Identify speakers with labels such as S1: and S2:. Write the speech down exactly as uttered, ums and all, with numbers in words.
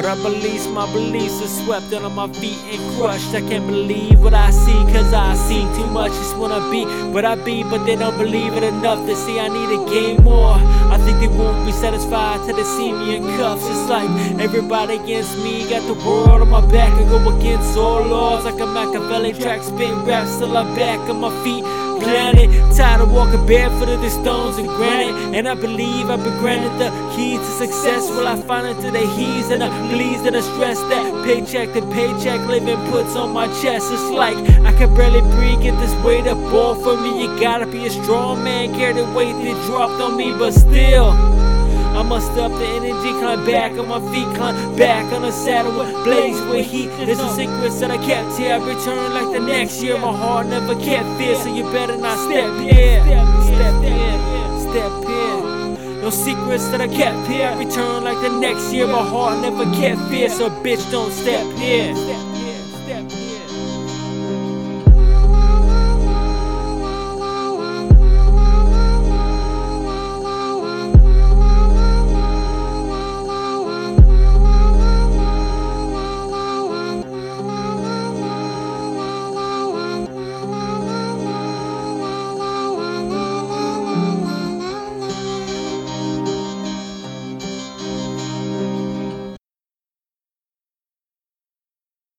S1: I believe my beliefs are swept under my feet and crushed. I can't believe what I see, cause I see too much. Just wanna be what I be, but they don't believe it enough to see I need to gain more. I think they won't be satisfied till they see me in cuffs. It's like everybody against me, got the world on my back. I go against all laws like a Machiavelli track, spit raps till I'm back on my feet. Planet, tired of walking barefoot of the stones and granite. And I believe I've been granted the keys to success. Will I find it to the he's and the please and the stress that paycheck to paycheck living puts on my chest. It's like I can barely breathe, get this weight up off of me. You gotta be a strong man, carry the weight that dropped on me, but still I muster up the energy, climb back on my feet, climb back on the saddle with blaze with heat. There's some secrets that I kept here, I return like the next year. My heart never kept fear, so you better not step here. Step here, step here. No secrets that I kept here, I return like the next year. My heart never kept fear, so bitch don't step here.